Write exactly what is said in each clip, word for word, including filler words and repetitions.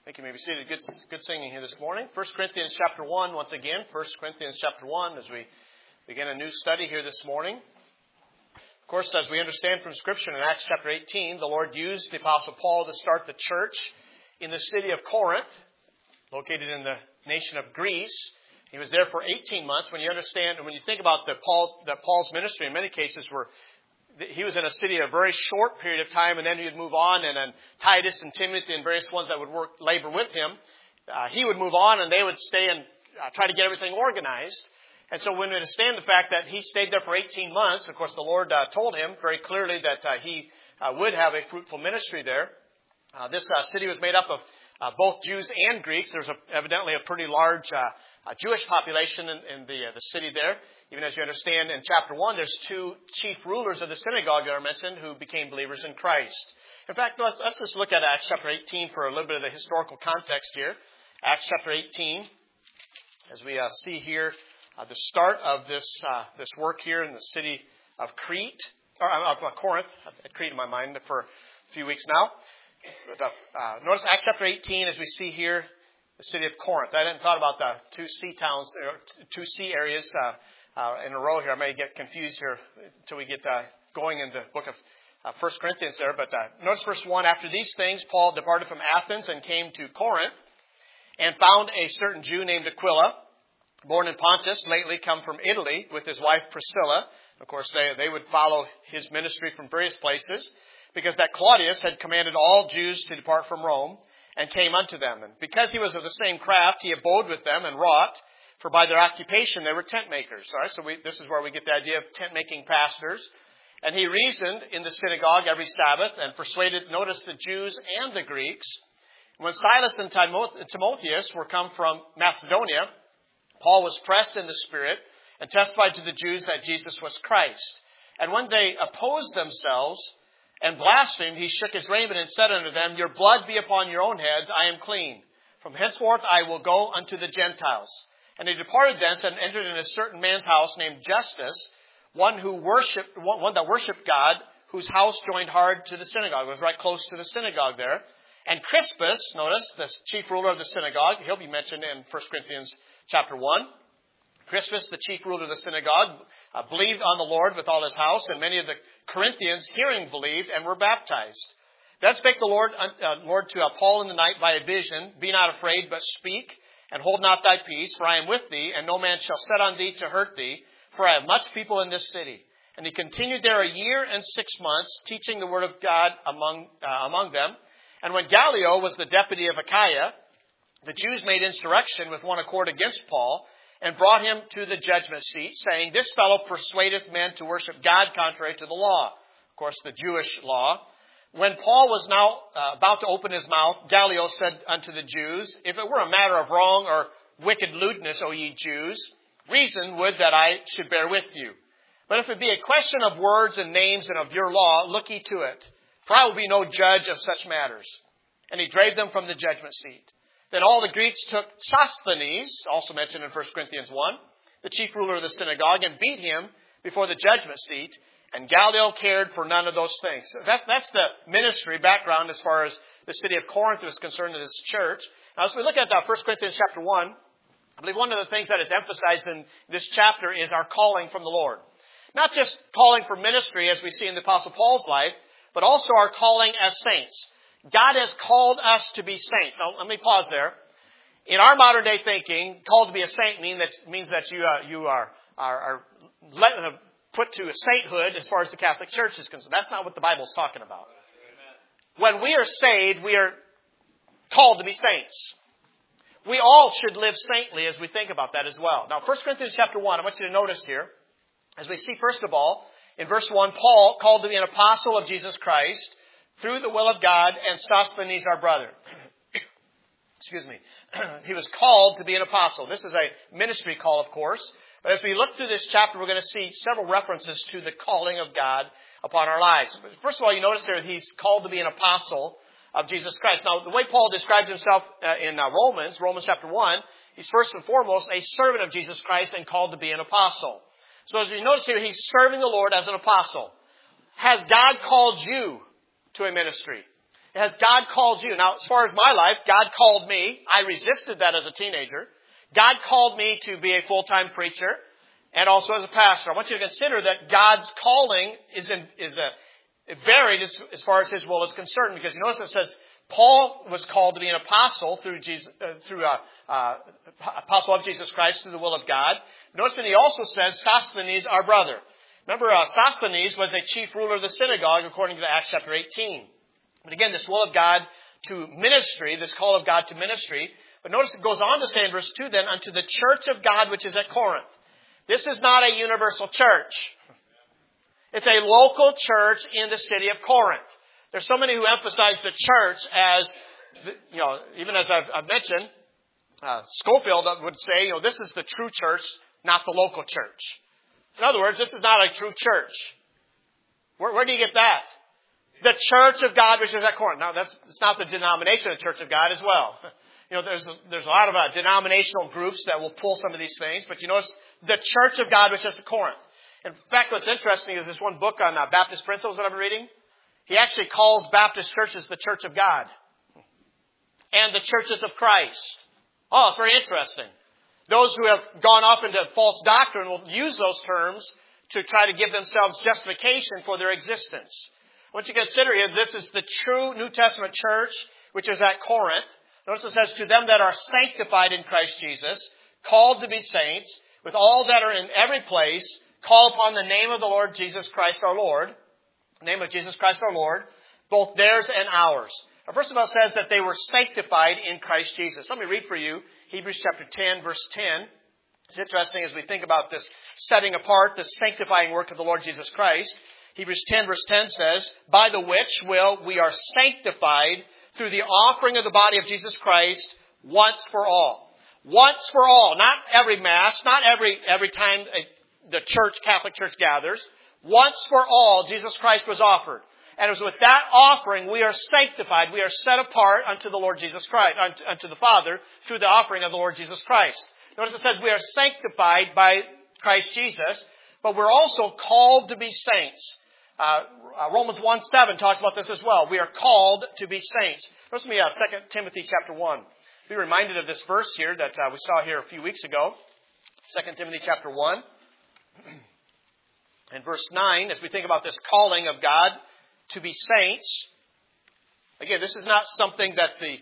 Thank you. You may be seated. Good, good singing here this morning. First Corinthians chapter one, once again. First Corinthians chapter one, as we begin a new study here this morning. Of course, as we understand from Scripture in Acts chapter eighteen, the Lord used the Apostle Paul to start the church in the city of Corinth, located in the nation of Greece. He was there for eighteen months. When you understand, when you think about the Paul's, that Paul's ministry, in many cases were he was in a city a very short period of time, and then he would move on, and then Titus and Timothy and various ones that would work labor with him, uh, he would move on, and they would stay and uh, try to get everything organized. And so when we understand the fact that he stayed there for eighteen months, of course the Lord uh, told him very clearly that uh, he uh, would have a fruitful ministry there. Uh, this uh, city was made up of uh, both Jews and Greeks. There's a, evidently a pretty large uh, uh, Jewish population in, in the, uh, the city there. Even as you understand, in chapter one, there's two chief rulers of the synagogue that are mentioned who became believers in Christ. In fact, let's, let's just look at Acts chapter eighteen for a little bit of the historical context here. Acts chapter eighteen, as we uh, see here, uh, the start of this uh, this work here in the city of Crete, or uh, of uh, Corinth. I've had Crete in my mind for a few weeks now. But, uh, notice Acts chapter eighteen, as we see here, the city of Corinth. I hadn't thought about the two sea towns, two sea areas. Uh, Uh, in a row here. I may get confused here until we get uh, going in the book of uh, First Corinthians there. But uh, notice verse one, after these things, Paul departed from Athens and came to Corinth and found a certain Jew named Aquila, born in Pontus, lately come from Italy, with his wife Priscilla. Of course, they, they would follow his ministry from various places, because that Claudius had commanded all Jews to depart from Rome, and came unto them. And because he was of the same craft, he abode with them and wrought. For by their occupation, they were tent makers. All right, so we, this is where we get the idea of tent-making pastors. And he reasoned in the synagogue every Sabbath and persuaded, notice, the Jews and the Greeks. When Silas and Timotheus were come from Macedonia, Paul was pressed in the Spirit and testified to the Jews that Jesus was Christ. And when they opposed themselves and blasphemed, he shook his raiment and said unto them, Your blood be upon your own heads, I am clean. From henceforth I will go unto the Gentiles. And he departed thence and entered in a certain man's house named Justus, one who worshipped, one that worshipped God, whose house joined hard to the synagogue. It was right close to the synagogue there. And Crispus, notice, the chief ruler of the synagogue, he'll be mentioned in First Corinthians chapter one. Crispus, the chief ruler of the synagogue, uh, believed on the Lord with all his house, and many of the Corinthians, hearing, believed and were baptized. Then spake the Lord, uh, Lord to uh, Paul in the night by a vision, Be not afraid, but speak. And hold not thy peace, for I am with thee, and no man shall set on thee to hurt thee, for I have much people in this city. And he continued there a year and six months, teaching the word of God among uh, among them. And when Gallio was the deputy of Achaia, the Jews made insurrection with one accord against Paul, and brought him to the judgment seat, saying, This fellow persuadeth men to worship God contrary to the law. Of course, the Jewish law. When Paul was now uh, about to open his mouth, Gallio said unto the Jews, If it were a matter of wrong or wicked lewdness, O ye Jews, reason would that I should bear with you. But if it be a question of words and names and of your law, look ye to it. For I will be no judge of such matters. And he drave them from the judgment seat. Then all the Greeks took Sosthenes, also mentioned in First Corinthians one, the chief ruler of the synagogue, and beat him before the judgment seat. And Gallio cared for none of those things. So that, that's the ministry background as far as the city of Corinth is concerned in this church. Now, as we look at uh, First Corinthians chapter one, I believe one of the things that is emphasized in this chapter is our calling from the Lord. Not just calling for ministry as we see in the Apostle Paul's life, but also our calling as saints. God has called us to be saints. Now, let me pause there. In our modern day thinking, called to be a saint mean that, means that you, uh, you are, are, are let, uh, put to a sainthood as far as the Catholic Church is concerned. That's not what the Bible is talking about. Amen. When we are saved, we are called to be saints. We all should live saintly as we think about that as well. Now, First Corinthians chapter one, I want you to notice here, as we see first of all, in verse one, Paul called to be an apostle of Jesus Christ through the will of God, and Sosthenes our brother. Excuse me. He was called to be an apostle. This is a ministry call, of course. But as we look through this chapter, we're going to see several references to the calling of God upon our lives. First of all, you notice there he's called to be an apostle of Jesus Christ. Now, the way Paul describes himself uh, in uh, Romans, Romans chapter one, he's first and foremost a servant of Jesus Christ and called to be an apostle. So as you notice here, he's serving the Lord as an apostle. Has God called you to a ministry? Has God called you? Now, as far as my life, God called me. I resisted that as a teenager. God called me to be a full-time preacher and also as a pastor. I want you to consider that God's calling is in, is a, varied as, as far as His will is concerned. Because you notice it says Paul was called to be an apostle through Jesus, uh, through a uh, apostle of Jesus Christ through the will of God. Notice that he also says Sosthenes, our brother. Remember, uh, Sosthenes was a chief ruler of the synagogue according to Acts chapter eighteen. But again, this will of God to ministry, this call of God to ministry. But notice it goes on to say in verse two then, unto the church of God which is at Corinth. This is not a universal church. It's a local church in the city of Corinth. There's so many who emphasize the church as, you know, even as I've, I've mentioned, uh, Schofield would say, you know, this is the true church, not the local church. In other words, this is not a true church. Where, where do you get that? The church of God which is at Corinth. Now, that's it's not the denomination of the church of God as well. You know, there's a, there's a lot of uh, denominational groups that will pull some of these things, but you notice the church of God which is at Corinth. In fact, what's interesting is this one book on uh, Baptist principles that I'm reading. He actually calls Baptist churches the church of God and the churches of Christ. Oh, it's very interesting. Those who have gone off into false doctrine will use those terms to try to give themselves justification for their existence. I want you to consider here, this is the true New Testament church, which is at Corinth. Notice it says, to them that are sanctified in Christ Jesus, called to be saints, with all that are in every place, call upon the name of the Lord Jesus Christ our Lord, the name of Jesus Christ our Lord, both theirs and ours. Now, first of all, it says that they were sanctified in Christ Jesus. Let me read for you Hebrews chapter ten, verse ten. It's interesting as we think about this setting apart, the sanctifying work of the Lord Jesus Christ. Hebrews ten, verse ten says, by the which will we are sanctified through the offering of the body of Jesus Christ once for all. Once for all. Not every Mass, not every every time a, the church, Catholic Church gathers. Once for all, Jesus Christ was offered. And it was with that offering we are sanctified. We are set apart unto the Lord Jesus Christ, unto, unto the Father, through the offering of the Lord Jesus Christ. Notice it says we are sanctified by Christ Jesus, but we're also called to be saints. Uh, uh, Romans one seven talks about this as well. We are called to be saints. Notice me, uh, Second Timothy chapter one. Be reminded of this verse here that uh, we saw here a few weeks ago. Second Timothy chapter one. And verse nine, as we think about this calling of God to be saints. Again, this is not something that the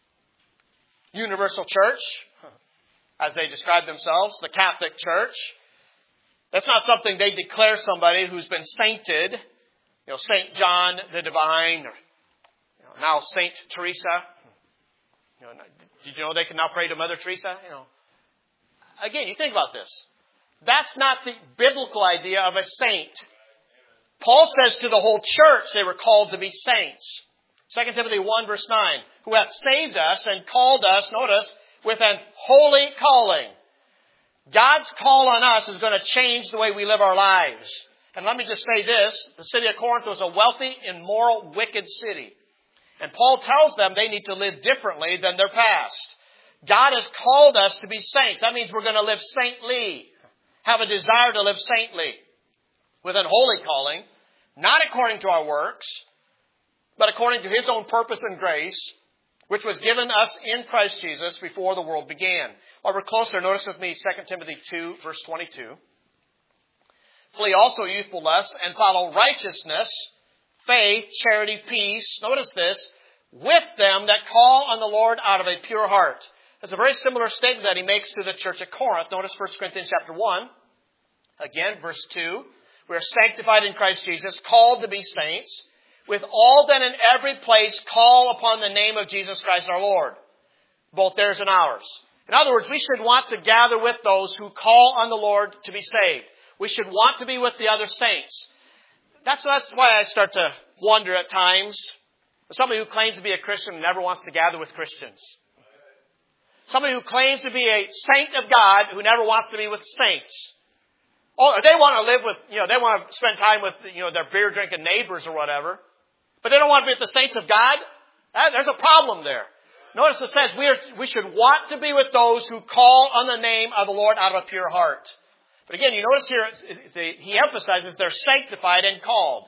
universal church, as they describe themselves, the Catholic Church, that's not something they declare somebody who's been sainted, you know, Saint John the Divine, or you know, now Saint Teresa. You know, did you know they can now pray to Mother Teresa? You know, again, you think about this. That's not the biblical idea of a saint. Paul says to the whole church they were called to be saints. Second Timothy one verse nine, who hath saved us and called us, notice, with an holy calling. God's call on us is going to change the way we live our lives. And let me just say this, the city of Corinth was a wealthy, immoral, wicked city. And Paul tells them they need to live differently than their past. God has called us to be saints. That means we're going to live saintly. Have a desire to live saintly. With an holy calling, not according to our works, but according to His own purpose and grace, which was given us in Christ Jesus before the world began. While we're closer, notice with me Second Timothy two, verse twenty-two. Flee also youthful lusts and follow righteousness, faith, charity, peace. Notice this, with them that call on the Lord out of a pure heart. That's a very similar statement that he makes to the church at Corinth. Notice First Corinthians chapter one. Again, verse two. We are sanctified in Christ Jesus, called to be saints, with all that in every place call upon the name of Jesus Christ our Lord, both theirs and ours. In other words, we should want to gather with those who call on the Lord to be saved. We should want to be with the other saints. That's, that's why I start to wonder at times. Somebody who claims to be a Christian never wants to gather with Christians. Somebody who claims to be a saint of God who never wants to be with saints. Oh, they want to live with, you know, they want to spend time with, you know, their beer drinking neighbors or whatever. But they don't want to be with the saints of God. That, there's a problem there. Notice it says we are, we should want to be with those who call on the name of the Lord out of a pure heart. But again, you notice here, they, he emphasizes they're sanctified and called.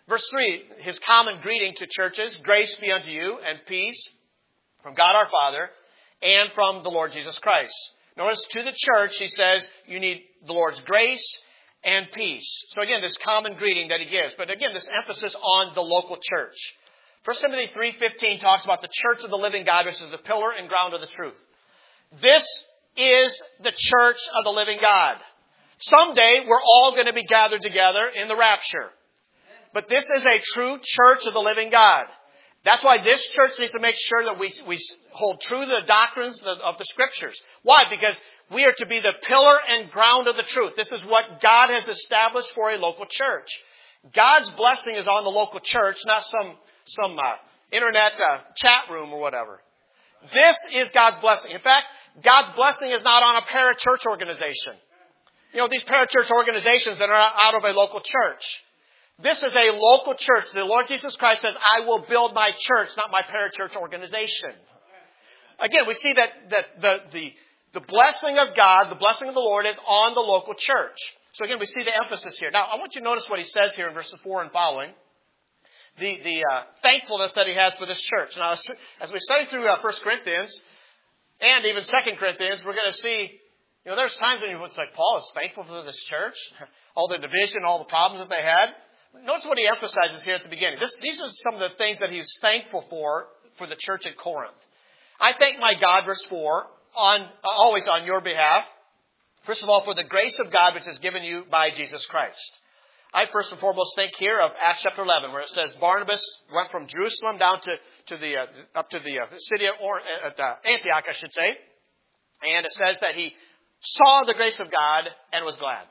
Verse three, his common greeting to churches, grace be unto you and peace from God our Father and from the Lord Jesus Christ. Notice to the church, he says, you need the Lord's grace and peace. So again, this common greeting that he gives. But again, this emphasis on the local church. First Timothy three fifteen talks about the church of the living God, which is the pillar and ground of the truth. This is the church of the living God. Someday, we're all going to be gathered together in the rapture. But this is a true church of the living God. That's why this church needs to make sure that we, we hold true to the doctrines of, of the Scriptures. Why? Because we are to be the pillar and ground of the truth. This is what God has established for a local church. God's blessing is on the local church, not some, some uh, internet uh, chat room or whatever. This is God's blessing. In fact, God's blessing is not on a parachurch organization. You know, these parachurch organizations that are out of a local church. This is a local church. The Lord Jesus Christ says, I will build my church, not my parachurch organization. Again, we see that, that the, the, the blessing of God, the blessing of the Lord is on the local church. So again, we see the emphasis here. Now, I want you to notice what he says here in verses four and following. The, the uh, thankfulness that he has for this church. Now, as, as we study through uh, First Corinthians and even Second Corinthians, we're going to see, you know, there's times when it's like, Paul is thankful for this church. All the division, all the problems that they had. Notice what he emphasizes here at the beginning. This, these are some of the things that he's thankful for, for the church at Corinth. I thank my God, verse four, on, always on your behalf. First of all, for the grace of God which is given you by Jesus Christ. I first and foremost think here of Acts chapter eleven, where it says Barnabas went from Jerusalem down to, to the, uh, up to the uh, city of or, uh, uh, Antioch, I should say. And it says that he saw the grace of God and was glad.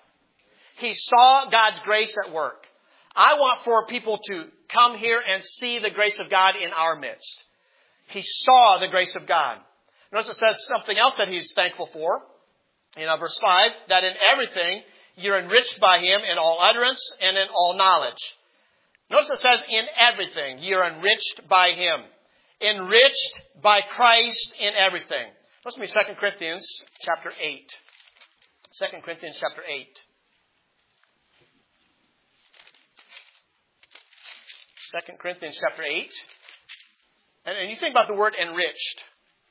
He saw God's grace at work. I want for people to come here and see the grace of God in our midst. He saw the grace of God. Notice it says something else that he's thankful for. In uh, verse five, that in everything you're enriched by him in all utterance and in all knowledge. Notice it says in everything you're enriched by him. Enriched by Christ in everything. Let's read Second Corinthians chapter eight. Second Corinthians chapter eight. Second Corinthians chapter eight. And, and you think about the word enriched.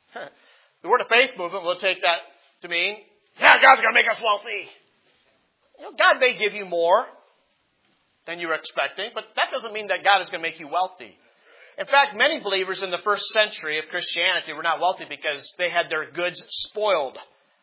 The Word of Faith movement will take that to mean, yeah, God's going to make us wealthy. You know, God may give you more than you were expecting, but that doesn't mean that God is going to make you wealthy. In fact, many believers in the first century of Christianity were not wealthy because they had their goods spoiled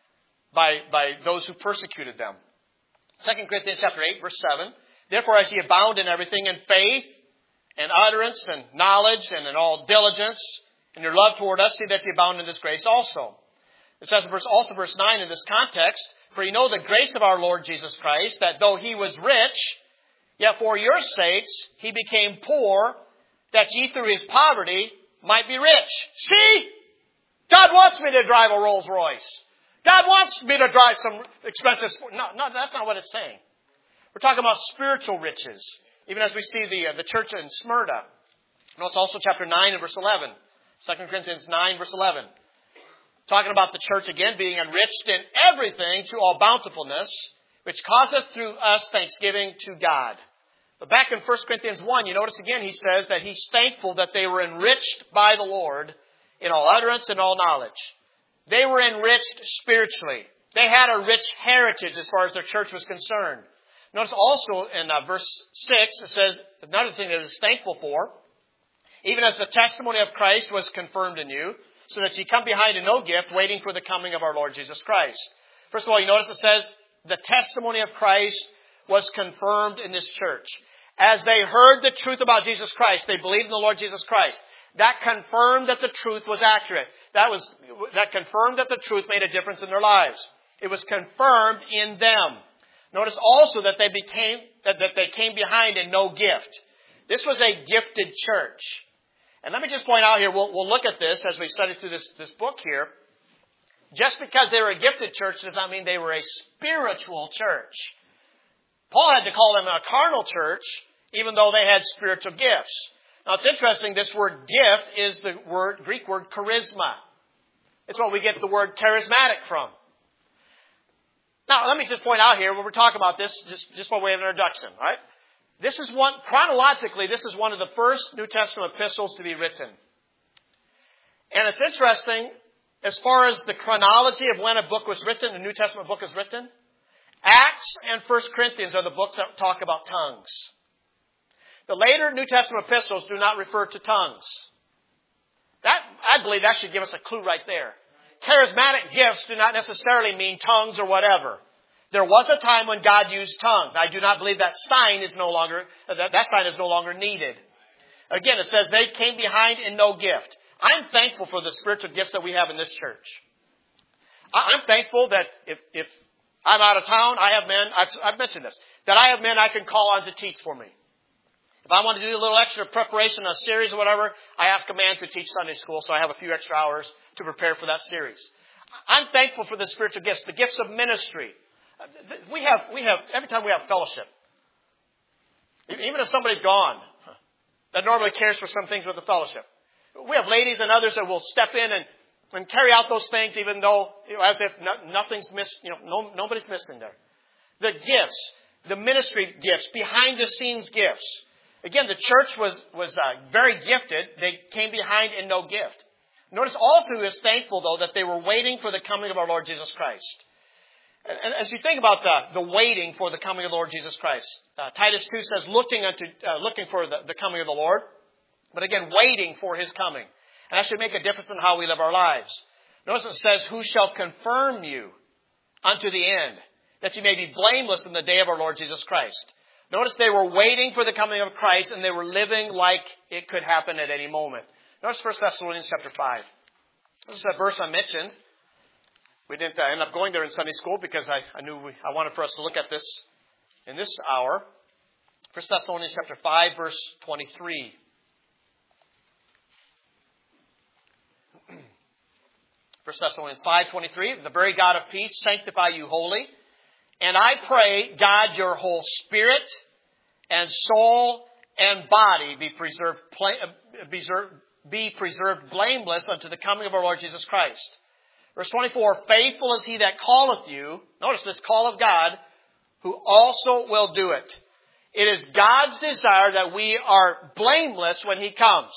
by, by those who persecuted them. Second Corinthians chapter eight, verse seven. Therefore, as ye abound in everything, in faith, and utterance, and knowledge, and in all diligence, and your love toward us, see that ye abound in this grace also. It says in verse, also verse nine in this context, for ye know the grace of our Lord Jesus Christ, that though he was rich, yet for your sakes he became poor, that ye through his poverty might be rich. See? God wants me to drive a Rolls Royce. God wants me to drive some expensive... No, no, that's not what it's saying. We're talking about spiritual riches. Even as we see the uh, the church in Smyrna. Notice also chapter nine and verse eleven. Second Corinthians nine, verse eleven. Talking about the church again being enriched in everything to all bountifulness, which causeth through us thanksgiving to God. But back in First Corinthians one, you notice again he says that he's thankful that they were enriched by the Lord in all utterance and all knowledge. They were enriched spiritually. They had a rich heritage as far as their church was concerned. Notice also in uh, verse six, it says another thing that is thankful for. Even as the testimony of Christ was confirmed in you, so that ye come behind in no gift, waiting for the coming of our Lord Jesus Christ. First of all, you notice it says the testimony of Christ was confirmed in this church. As they heard the truth about Jesus Christ, they believed in the Lord Jesus Christ. That confirmed that the truth was accurate. That was that confirmed that the truth made a difference in their lives. It was confirmed in them. Notice also that they became that, that they came behind in no gift. This was a gifted church. And let me just point out here, we'll, we'll look at this as we study through this, this book here. Just because they were a gifted church does not mean they were a spiritual church. Paul had to call them a carnal church, even though they had spiritual gifts. Now it's interesting, this word gift is the word Greek word charisma. It's what we get the word charismatic from. Now, let me just point out here, when we're talking about this, just, just by way of introduction, right? This is one, chronologically, this is one of the first New Testament epistles to be written. And it's interesting, as far as the chronology of when a book was written, a New Testament book was written, Acts and First Corinthians are the books that talk about tongues. The later New Testament epistles do not refer to tongues. That, I believe that should give us a clue right there. Charismatic gifts do not necessarily mean tongues or whatever. There was a time when God used tongues. I do not believe that sign is no longer, that, that sign is no longer needed. Again, it says they came behind in no gift. I'm thankful for the spiritual gifts that we have in this church. I'm thankful that if, if I'm out of town, I have men, I've, I've mentioned this, that I have men I can call on to teach for me. If I want to do a little extra preparation on a series or whatever, I ask a man to teach Sunday school, so I have a few extra hours to prepare for that series. I'm thankful for the spiritual gifts, the gifts of ministry. We have, we have, every time we have fellowship, even if somebody's gone, that normally cares for some things with the fellowship. We have ladies and others that will step in and, and carry out those things, even though, you know, as if no, nothing's missed, you know, no, nobody's missing there. The gifts, the ministry gifts, behind the scenes gifts. Again, the church was, was uh, very gifted. They came behind in no gift. Notice also he was thankful, though, that they were waiting for the coming of our Lord Jesus Christ. And as you think about the, the waiting for the coming of the Lord Jesus Christ, uh, Titus two says looking unto, uh, looking for the, the coming of the Lord, but again, waiting for His coming. And that should make a difference in how we live our lives. Notice it says, who shall confirm you unto the end, that you may be blameless in the day of our Lord Jesus Christ. Notice they were waiting for the coming of Christ, and they were living like it could happen at any moment. Notice First Thessalonians chapter five. This is a verse I mentioned. We didn't uh, end up going there in Sunday school because I, I knew we, I wanted for us to look at this in this hour. First Thessalonians chapter five, verse twenty-three. First Thessalonians five twenty-three. The very God of peace sanctify you wholly. And I pray, God, your whole spirit and soul and body be preserved, be preserved blameless unto the coming of our Lord Jesus Christ. Verse twenty-four, faithful is he that calleth you. Notice this call of God, who also will do it. It is God's desire that we are blameless when He comes.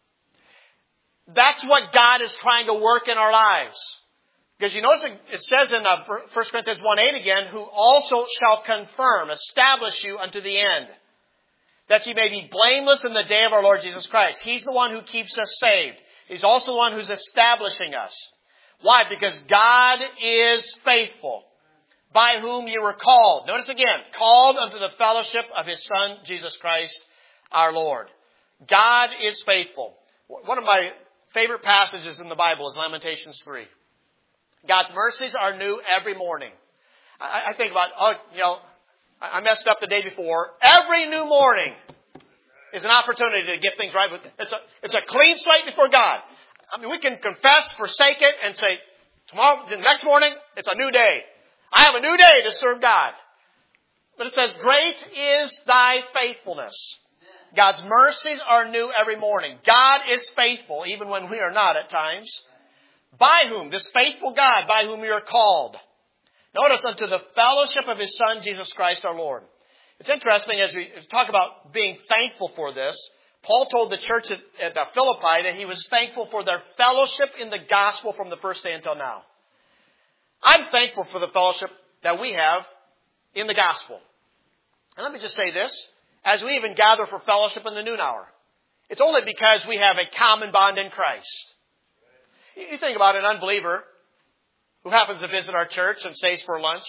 That's what God is trying to work in our lives. Because you notice it says in First Corinthians one eight again, who also shall confirm, establish you unto the end, that ye may be blameless in the day of our Lord Jesus Christ. He's the one who keeps us saved. He's also the one who's establishing us. Why? Because God is faithful, by whom you were called. Notice again, called unto the fellowship of His Son, Jesus Christ, our Lord. God is faithful. One of my favorite passages in the Bible is Lamentations three. God's mercies are new every morning. I, I think about, oh, you know, I messed up the day before. Every new morning is an opportunity to get things right. It's a, it's a clean slate before God. I mean, we can confess, forsake it, and say, tomorrow, the next morning, it's a new day. I have a new day to serve God. But it says, great is thy faithfulness. God's mercies are new every morning. God is faithful, even when we are not at times. By whom? This faithful God, by whom we are called. Notice, unto the fellowship of His Son, Jesus Christ our Lord. It's interesting as we talk about being thankful for this. Paul told the church at, at Philippi that he was thankful for their fellowship in the gospel from the first day until now. I'm thankful for the fellowship that we have in the gospel. And let me just say this. As we even gather for fellowship in the noon hour, it's only because we have a common bond in Christ. You think about an unbeliever who happens to visit our church and stays for lunch.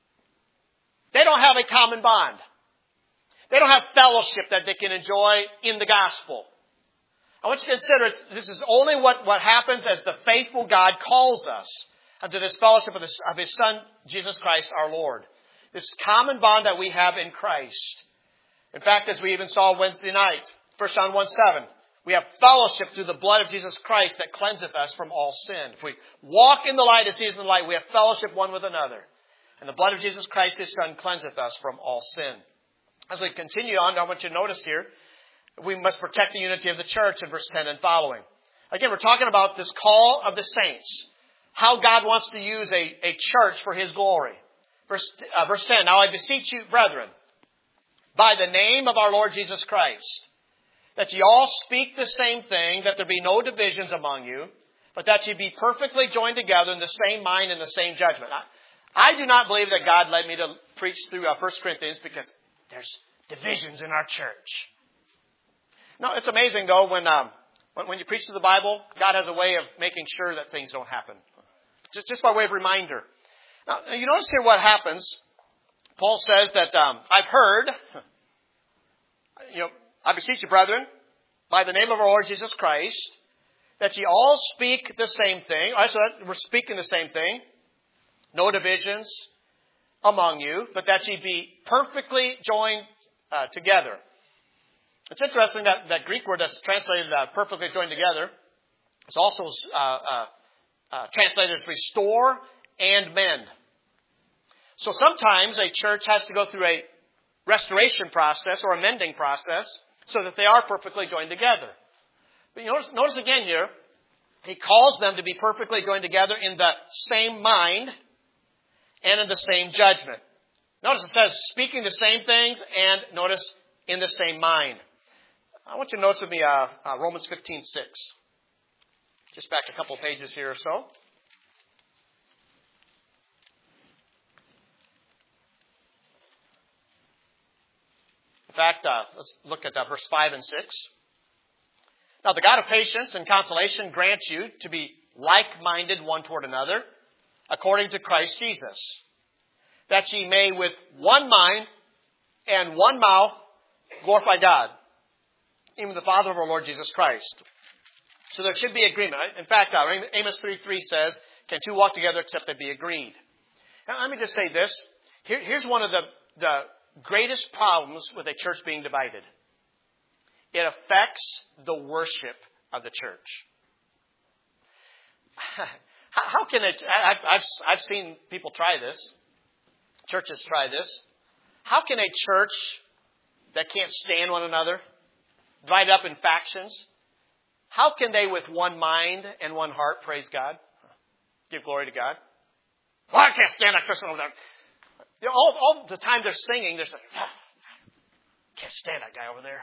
They don't have a common bond. They don't have fellowship that they can enjoy in the gospel. I want you to consider this is only what, what happens as the faithful God calls us unto this fellowship of, this, of His Son, Jesus Christ our Lord. This common bond that we have in Christ. In fact, as we even saw Wednesday night, First John one seven, we have fellowship through the blood of Jesus Christ that cleanseth us from all sin. If we walk in the light as He is in the light, we have fellowship one with another. And the blood of Jesus Christ, His Son, cleanseth us from all sin. As we continue on, I want you to notice here, we must protect the unity of the church in verse ten and following. Again, we're talking about this call of the saints. How God wants to use a, a church for His glory. Verse, uh, verse ten, now I beseech you, brethren, by the name of our Lord Jesus Christ, that ye all speak the same thing, that there be no divisions among you, but that ye be perfectly joined together in the same mind and the same judgment. I, I do not believe that God led me to preach through uh, First Corinthians because there's divisions in our church. No, it's amazing though when, um, when when you preach through the Bible, God has a way of making sure that things don't happen. Just just by way of reminder. Now, you notice here what happens. Paul says that um, I've heard, you know, I beseech you, brethren, by the name of our Lord Jesus Christ, that ye all speak the same thing. All right, so that we're speaking the same thing. No divisions among you, but that ye be perfectly joined uh, together. It's interesting that that Greek word that's translated uh, perfectly joined together is also uh, uh, uh, translated as restore and mend. So sometimes a church has to go through a restoration process or a mending process so that they are perfectly joined together. But you notice, notice again here, he calls them to be perfectly joined together in the same mind and in the same judgment. Notice it says speaking the same things and notice in the same mind. I want you to notice with me uh, uh, Romans fifteen six. Just back a couple pages here or so. In fact, uh, let's look at uh, verse five and six. Now the God of patience and consolation grant you to be like-minded one toward another, according to Christ Jesus, that ye may with one mind and one mouth glorify God, even the Father of our Lord Jesus Christ. So there should be agreement. In fact, uh, Amos three three says, can two walk together except they be agreed? Now let me just say this. Here, here's one of the, the greatest problems with a church being divided. It affects the worship of the church. How can it, I've, I've, I've seen people try this. Churches try this. How can a church that can't stand one another, divided up in factions, how can they with one mind and one heart praise God? Give glory to God? Well, I can't stand that Christian over there. You know, all, all the time they're singing, they're saying, oh, can't stand that guy over there.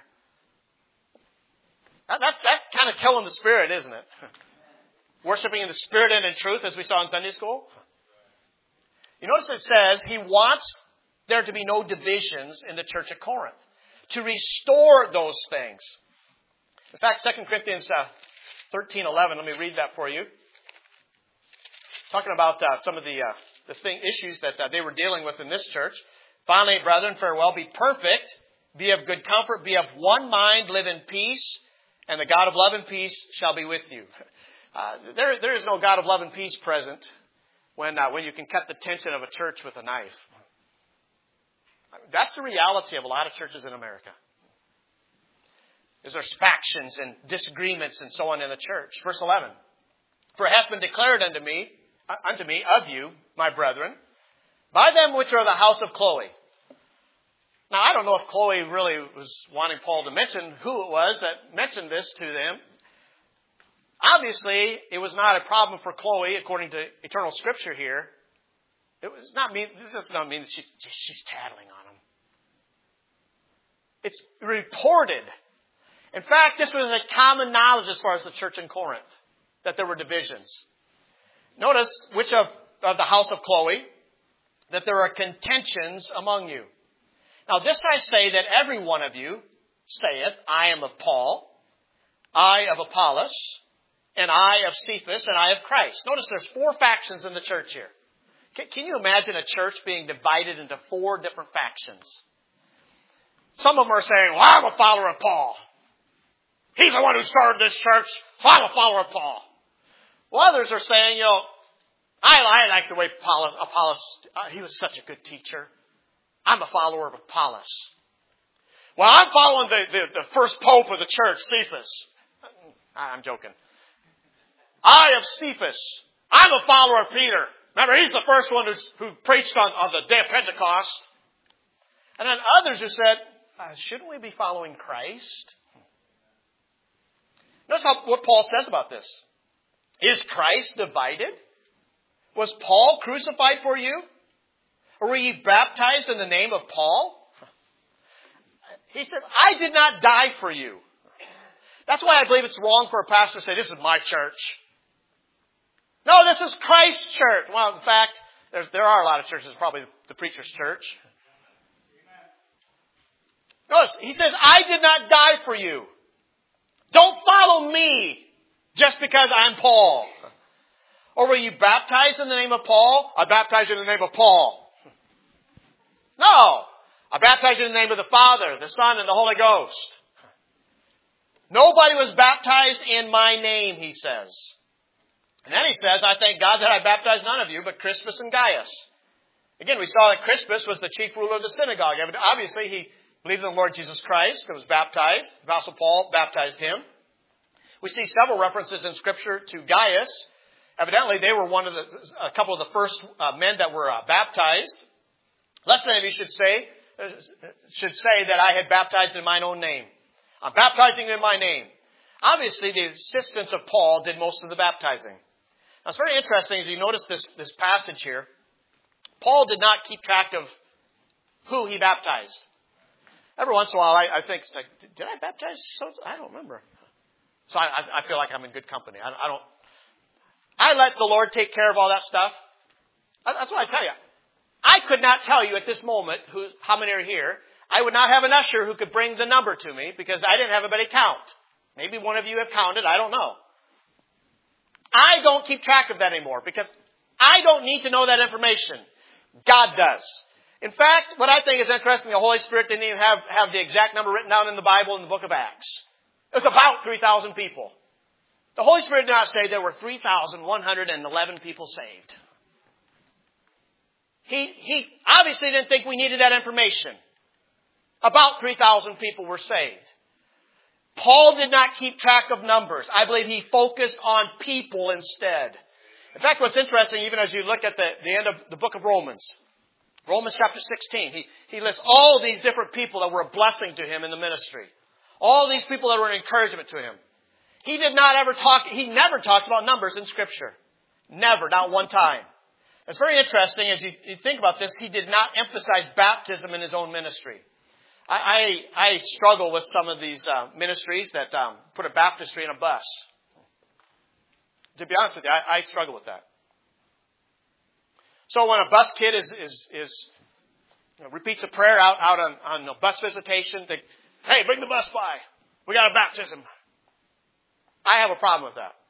That, that's that's kind of killing the spirit, isn't it? Worshipping in the spirit and in truth, as we saw in Sunday school. You notice it says he wants there to be no divisions in the church at Corinth. To restore those things. In fact, Second Corinthians uh, thirteen eleven, let me read that for you. Talking about uh, some of the uh, the thing issues that uh, they were dealing with in this church. Finally, brethren, farewell, be perfect, be of good comfort, be of one mind, live in peace, and the God of love and peace shall be with you. Uh, there, there is no God of love and peace present when uh, when you can cut the tension of a church with a knife. That's the reality of a lot of churches in America. Is there's factions and disagreements and so on in the church. Verse eleven. For it hath been declared unto me, unto me of you, my brethren, by them which are of the house of Chloe. Now, I don't know if Chloe really was wanting Paul to mention who it was that mentioned this to them. Obviously, it was not a problem for Chloe, according to eternal scripture here. It was not mean. This does not mean that she, she's tattling on him. It's reported. In fact, this was a common knowledge as far as the church in Corinth, that there were divisions. Notice which of, of the house of Chloe, that there are contentions among you. Now this I say, that every one of you saith, I am of Paul, I of Apollos, and I of Cephas, and I of Christ. Notice there's four factions in the church here. Can, can you imagine a church being divided into four different factions? Some of them are saying, well, I'm a follower of Paul. He's the one who started this church, so I'm a follower of Paul. Well, others are saying, you know, I, I like the way Apollos, Apollos uh, he was such a good teacher. I'm a follower of Apollos. Well, I'm following the, the, the first pope of the church, Cephas. I'm joking. I of Cephas. I'm a follower of Peter. Remember, he's the first one who's, who preached on, on the day of Pentecost. And then others who said, uh, shouldn't we be following Christ? Notice how, what Paul says about this. Is Christ divided? Was Paul crucified for you? Or were ye baptized in the name of Paul? He said, I did not die for you. That's why I believe it's wrong for a pastor to say, this is my church. No, this is Christ's church. Well, in fact, there's, there are a lot of churches, probably the preacher's church. Notice, he says, I did not die for you. Don't follow me just because I'm Paul. Or were you baptized in the name of Paul? I baptized you in the name of Paul. No. I baptized you in the name of the Father, the Son, and the Holy Ghost. Nobody was baptized in my name, he says. And then he says, I thank God that I baptized none of you, but Crispus and Gaius. Again, we saw that Crispus was the chief ruler of the synagogue. Obviously, he believed in the Lord Jesus Christ and was baptized. The Apostle Paul baptized him. We see several references in Scripture to Gaius. Evidently, they were one of the, a couple of the first uh, men that were uh, baptized. Less than any of you should say, uh, should say that I had baptized in mine own name. I'm baptizing in my name. Obviously, the assistants of Paul did most of the baptizing. Now, it's very interesting as you notice this, this passage here. Paul did not keep track of who he baptized. Every once in a while, I, I think, like, did I baptize? So I don't remember. So I, I feel like I'm in good company. I, I don't. I let the Lord take care of all that stuff. That's what I tell you. I could not tell you at this moment who, how many are here. I would not have an usher who could bring the number to me because I didn't have anybody count. Maybe one of you have counted. I don't know. I don't keep track of that anymore because I don't need to know that information. God does. In fact, what I think is interesting, the Holy Spirit didn't even have, have the exact number written down in the Bible in the book of Acts. It was about three thousand people. The Holy Spirit did not say there were three thousand one hundred eleven people saved. He, he obviously didn't think we needed that information. About three thousand people were saved. Paul did not keep track of numbers. I believe he focused on people instead. In fact, what's interesting, even as you look at the, the end of the book of Romans, Romans chapter sixteen, he, he lists all these different people that were a blessing to him in the ministry. All these people that were an encouragement to him. He did not ever talk, he never talks about numbers in Scripture. Never, not one time. It's very interesting as you, you think about this, he did not emphasize baptism in his own ministry. I, I, I struggle with some of these uh, ministries that um, put a baptistry in a bus. To be honest with you, I, I struggle with that. So when a bus kid is, is, is you know, repeats a prayer out, out on, on a bus visitation, they, hey, bring the bus by. We got a baptism. I have a problem with that.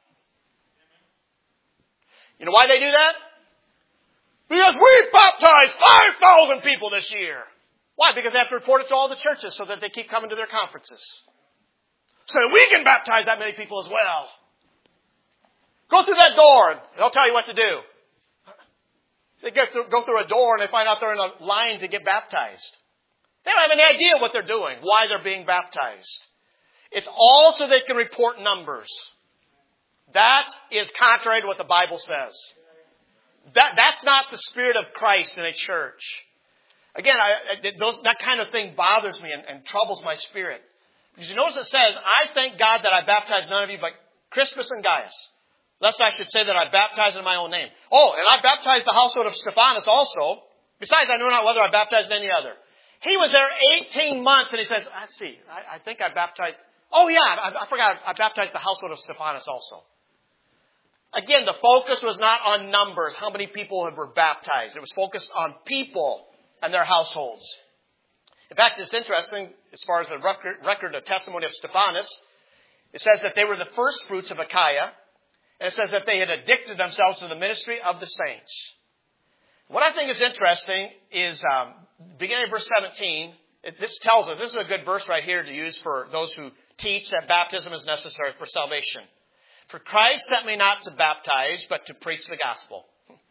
You know why they do that? Because we baptized five thousand people this year. Why? Because they have to report it to all the churches so that they keep coming to their conferences. So that we can baptize that many people as well. Go through that door and they'll tell you what to do. They get through, go through a door and they find out they're in a line to get baptized. They don't have any idea what they're doing, why they're being baptized. It's all so they can report numbers. That is contrary to what the Bible says. That, that's not the spirit of Christ in a church. Again, I, those, that kind of thing bothers me and, and troubles my spirit. Because you notice it says, I thank God that I baptized none of you but Crispus and Gaius. Lest I should say that I baptized in my own name. Oh, and I baptized the household of Stephanas also. Besides, I know not whether I baptized any other. He was there eighteen months and he says, let's see, I, I think I baptized... Oh yeah, I, I forgot, I baptized the household of Stephanas also. Again, the focus was not on numbers, how many people were baptized. It was focused on people and their households. In fact, it's interesting, as far as the record, record of testimony of Stephanas, it says that they were the first fruits of Achaia, and it says that they had addicted themselves to the ministry of the saints. What I think is interesting is, um, beginning of verse seventeen, it, this tells us, this is a good verse right here to use for those who teach that baptism is necessary for salvation. For Christ sent me not to baptize, but to preach the gospel.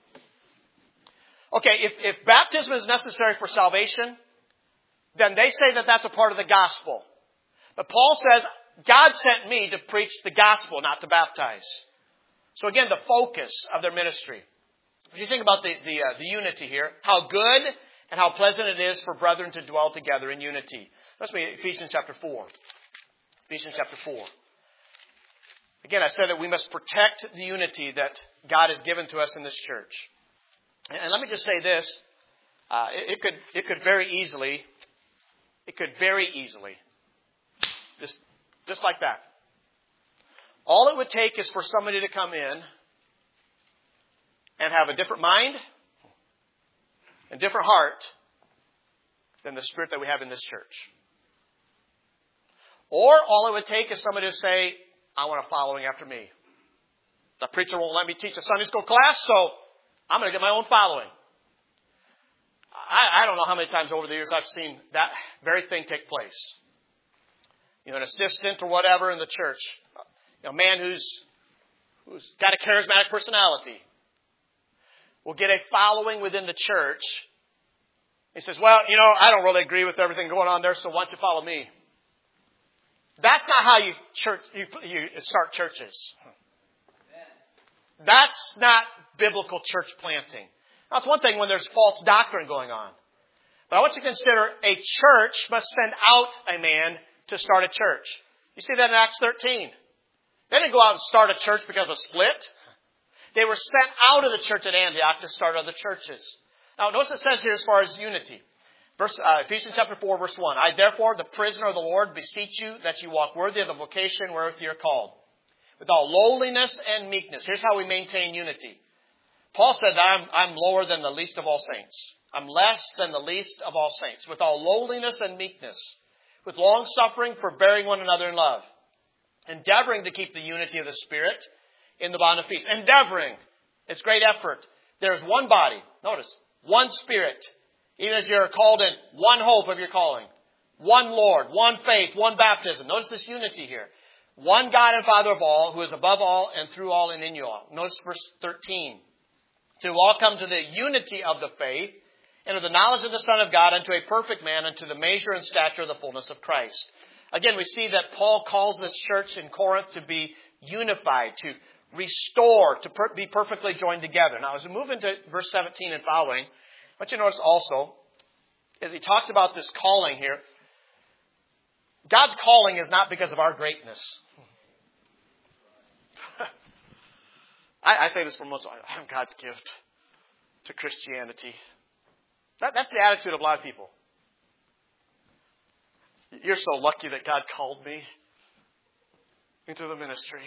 Okay, if, if baptism is necessary for salvation, then they say that that's a part of the gospel. But Paul says, God sent me to preach the gospel, not to baptize. So again, the focus of their ministry. If you think about the, the, uh, the unity here, how good and how pleasant it is for brethren to dwell together in unity. Let's read Ephesians chapter four. Ephesians chapter four. Again, I said that we must protect the unity that God has given to us in this church. And let me just say this. Uh, it, it could it could very easily It could very easily. Just, just like that. All it would take is for somebody to come in and have a different mind and different heart than the spirit that we have in this church. Or all it would take is somebody to say, I want a following after me. The preacher won't let me teach a Sunday school class, so I'm going to get my own following. I, I don't know how many times over the years I've seen that very thing take place. You know, an assistant or whatever in the church. You know, a man who's, who's got a charismatic personality will get a following within the church. He says, well, you know, I don't really agree with everything going on there, so why don't you follow me? That's not how you church you, you start churches. That's not biblical church planting. Now, it's one thing when there's false doctrine going on. But I want you to consider a church must send out a man to start a church. You see that in Acts thirteen. They didn't go out and start a church because of a split. They were sent out of the church at Antioch to start other churches. Now, notice it says here as far as unity. Verse, uh, Ephesians chapter four, verse one. I, therefore, the prisoner of the Lord, beseech you that you walk worthy of the vocation wherewith you are called, with all lowliness and meekness. Here's how we maintain unity. Paul said, I'm, I'm lower than the least of all saints. I'm less than the least of all saints. With all lowliness and meekness, with long suffering, forbearing one another in love, endeavoring to keep the unity of the Spirit in the bond of peace. Endeavoring. It's great effort. There's one body. Notice, one Spirit. Even as you're called in one hope of your calling. One Lord, one faith, one baptism. Notice this unity here. One God and Father of all, who is above all and through all and in you all. Notice verse thirteen. To all come to the unity of the faith and of the knowledge of the Son of God, unto a perfect man, unto the measure and stature of the fullness of Christ. Again, we see that Paul calls this church in Corinth to be unified, to restore, to per- be perfectly joined together. Now, as we move into verse seventeen and following, what you notice also, as he talks about this calling here, God's calling is not because of our greatness. I, I say this for most, I'm God's gift to Christianity. That, that's the attitude of a lot of people. You're so lucky that God called me into the ministry.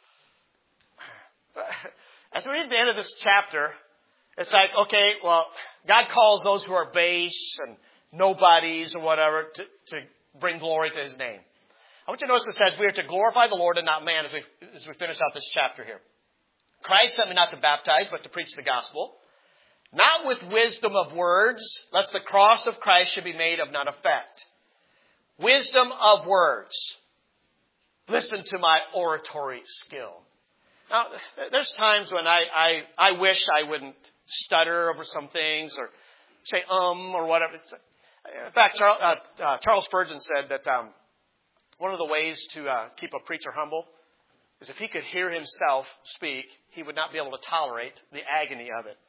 As we read the end of this chapter, it's like, okay, well, God calls those who are base and nobodies or whatever to, to bring glory to His name. I want you to notice it says we are to glorify the Lord and not man as we, as we finish out this chapter here. Christ sent me not to baptize, but to preach the gospel. Not with wisdom of words, lest the cross of Christ should be made of none effect. Wisdom of words. Listen to my oratory skill. Now, there's times when I, I, I wish I wouldn't stutter over some things or say um or whatever. In fact, Charles, uh, uh, Charles Spurgeon said that um, one of the ways to uh, keep a preacher humble is if he could hear himself speak, he would not be able to tolerate the agony of it.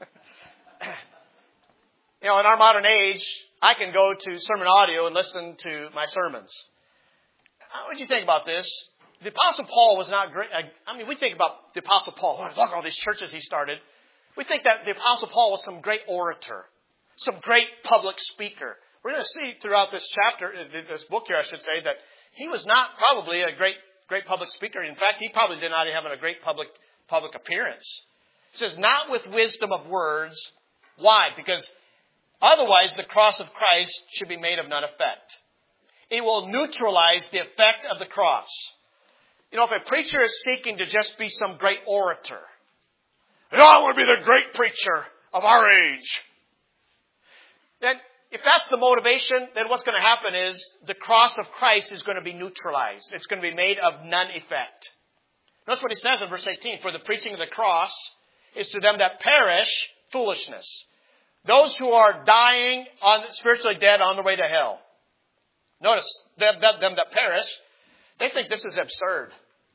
You know, in our modern age, I can go to sermon audio and listen to my sermons. What do you think about this? The Apostle Paul was not great. I mean, we think about the Apostle Paul. Oh, look at all these churches he started. We think that the Apostle Paul was some great orator, some great public speaker. We're going to see throughout this chapter, this book here, I should say, that he was not probably a great, great public speaker. In fact, he probably did not have a great public, public appearance. It says, not with wisdom of words. Why? Because otherwise the cross of Christ should be made of none effect. It will neutralize the effect of the cross. You know, if a preacher is seeking to just be some great orator, you know, I want to be the great preacher of our age, then if that's the motivation, then what's going to happen is the cross of Christ is going to be neutralized. It's going to be made of none effect. Notice what he says in verse eighteen. For the preaching of the cross is to them that perish foolishness. Those who are dying, on spiritually dead, on their way to hell. Notice, them, them, them that perish, they think this is absurd.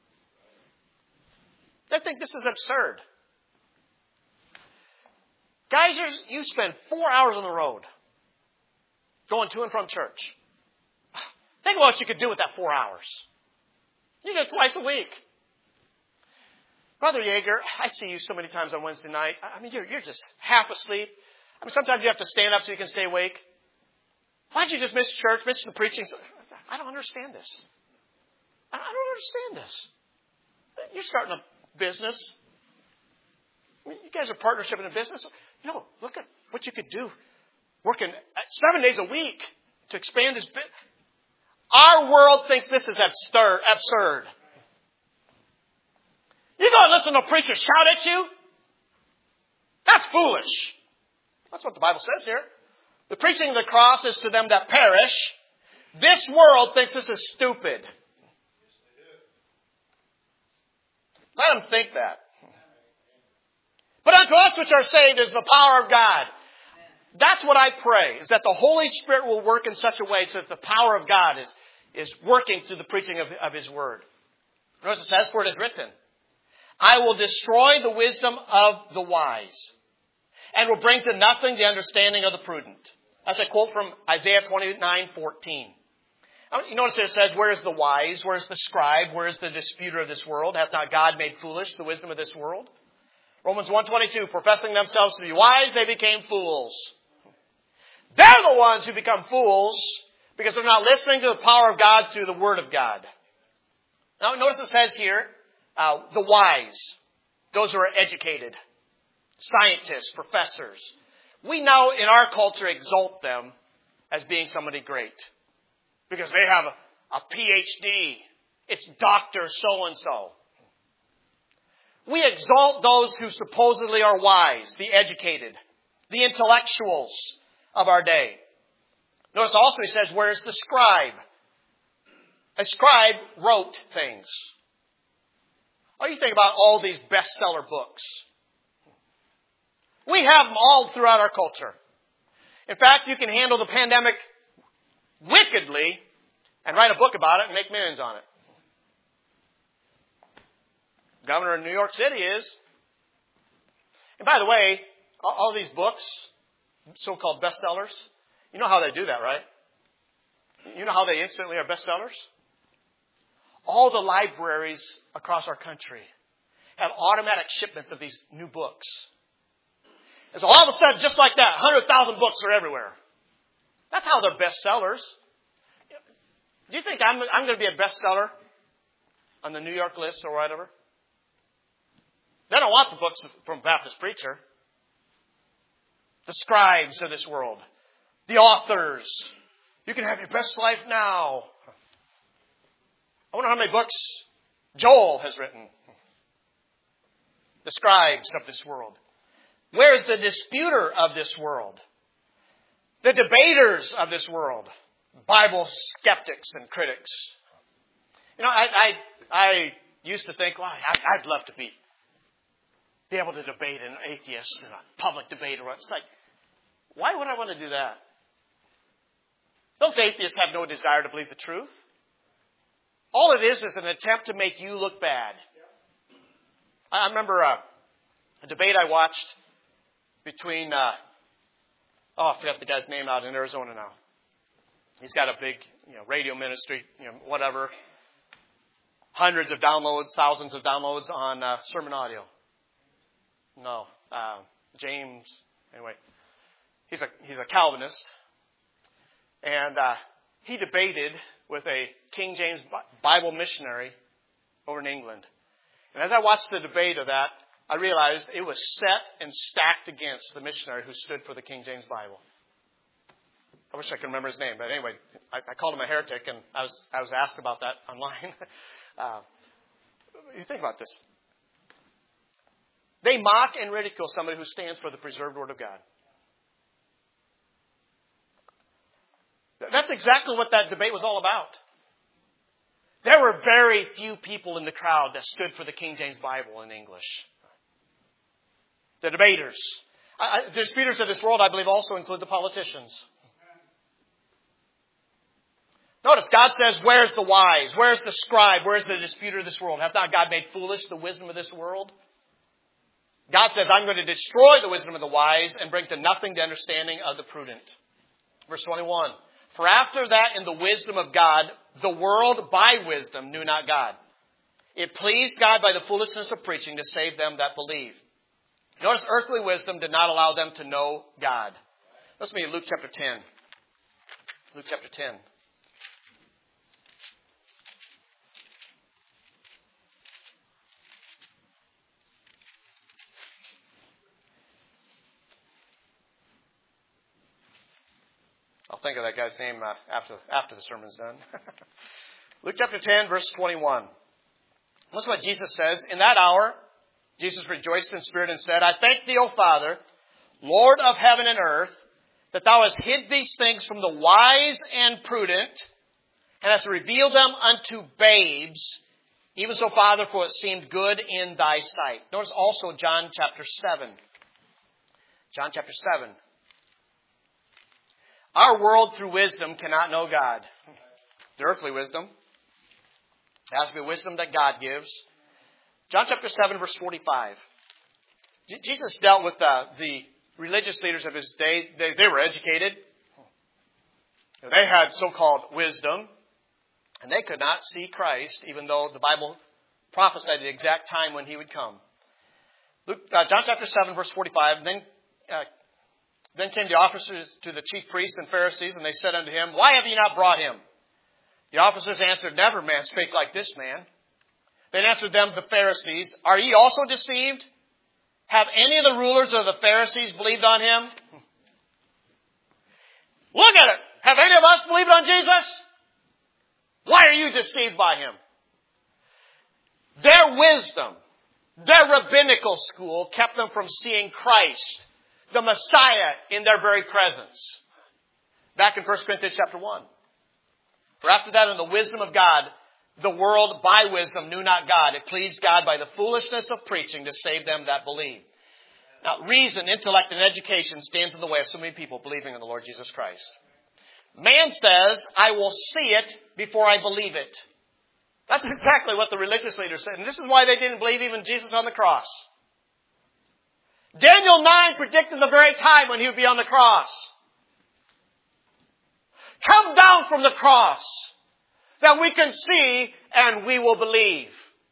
They think this is absurd. Guys, you spend four hours on the road going to and from church. Think about what you could do with that four hours. You do it twice a week. Brother Yeager, I see you so many times on Wednesday night. I mean, you're, you're just half asleep. I mean, sometimes you have to stand up so you can stay awake. Why'd you just miss church, miss the preaching? I don't understand this. I don't understand this. You're starting a business. I mean, you guys are partnership in a business. You know, look at what you could do. Working seven days a week to expand this business. Our world thinks this is absurd. absurd. You go and listen to a preacher shout at you? That's foolish. That's what the Bible says here. The preaching of the cross is to them that perish. This world thinks this is stupid. Let them think that. But unto us which are saved is the power of God. That's what I pray, is that the Holy Spirit will work in such a way so that the power of God is, is working through the preaching of, of His Word. Notice it says, for it is written, I will destroy the wisdom of the wise, and will bring to nothing the understanding of the prudent. That's a quote from Isaiah twenty-nine fourteen. You notice it says, where is the wise? Where is the scribe? Where is the disputer of this world? Hath not God made foolish the wisdom of this world? Romans one twenty-two, professing themselves to be wise, they became fools. They're the ones who become fools because they're not listening to the power of God through the Word of God. Now notice it says here, uh, the wise, those who are educated, scientists, professors. We now in our culture exalt them as being somebody great because they have a, a P H D. It's Doctor so-and-so. We exalt those who supposedly are wise, the educated, the intellectuals of our day. Notice also he says, where's the scribe? A scribe wrote things. Oh, you think about all these bestseller books. We have them all throughout our culture. In fact, you can handle the pandemic wickedly and write a book about it and make millions on it. Governor of New York City is. And by the way, all these books, so-called bestsellers, you know how they do that, right? You know how they instantly are bestsellers? All the libraries across our country have automatic shipments of these new books. And so all of a sudden, just like that, one hundred thousand books are everywhere. That's how they're bestsellers. Do you think I'm, I'm going to be a bestseller on the New York list or whatever? They don't want the books from Baptist Preacher. The scribes of this world. The authors. You can have your best life now. I wonder how many books Joel has written. The scribes of this world. Where's the disputer of this world? The debaters of this world. Bible skeptics and critics. You know, I I, I used to think, well, I, I'd love to be be able to debate an atheist in a public debate or what. It's like, why would I want to do that? Those atheists have no desire to believe the truth. All it is is an attempt to make you look bad. I remember a, a debate I watched between, uh, oh, I forgot the guy's name out in Arizona now. He's got a big, you know, radio ministry, you know, whatever. Hundreds of downloads, thousands of downloads on uh, sermon audio. No, uh, James. Anyway, he's a he's a Calvinist, and uh, he debated with a King James Bible missionary over in England. And as I watched the debate of that, I realized it was set and stacked against the missionary who stood for the King James Bible. I wish I could remember his name, but anyway, I, I called him a heretic, and I was I was asked about that online. uh, you think about this. They mock and ridicule somebody who stands for the preserved Word of God. That's exactly what that debate was all about. There were very few people in the crowd that stood for the King James Bible in English. The debaters. I, the disputers of this world, I believe, also include the politicians. Notice, God says, where's the wise? Where's the scribe? Where's the disputer of this world? Hath not God made foolish the wisdom of this world? God says, I'm going to destroy the wisdom of the wise and bring to nothing the understanding of the prudent. Verse twenty-one. For after that, in the wisdom of God, the world by wisdom knew not God. It pleased God by the foolishness of preaching to save them that believe. Notice earthly wisdom did not allow them to know God. Listen to me in Luke chapter ten. Luke chapter ten. I'll think of that guy's name uh, after after the sermon's done. Luke chapter ten, verse twenty-one. Listen to what Jesus says. In that hour, Jesus rejoiced in spirit and said, I thank thee, O Father, Lord of heaven and earth, that thou hast hid these things from the wise and prudent, and hast revealed them unto babes. Even so, Father, for it seemed good in thy sight. Notice also John chapter seven. John chapter seven. Our world, through wisdom, cannot know God. The earthly wisdom. It has to be wisdom that God gives. John chapter seven, verse forty-five. J- Jesus dealt with uh, the religious leaders of his day. They, they were educated. They had so-called wisdom. And they could not see Christ, even though the Bible prophesied the exact time when he would come. Luke, uh, John chapter seven, verse forty-five. Then uh, Then came the officers to the chief priests and Pharisees, and they said unto him, Why have ye not brought him? The officers answered, Never man spake like this man. Then answered them the Pharisees, Are ye also deceived? Have any of the rulers of the Pharisees believed on him? Look at it. Have any of us believed on Jesus? Why are you deceived by him? Their wisdom, their rabbinical school kept them from seeing Christ, the Messiah, in their very presence. Back in First Corinthians chapter one. For after that, in the wisdom of God, the world by wisdom knew not God. It pleased God by the foolishness of preaching to save them that believe. Now, reason, intellect, and education stands in the way of so many people believing in the Lord Jesus Christ. Man says, I will see it before I believe it. That's exactly what the religious leaders said. And this is why they didn't believe even Jesus on the cross. Daniel nine predicted the very time when he would be on the cross. Come down from the cross, that we can see and we will believe.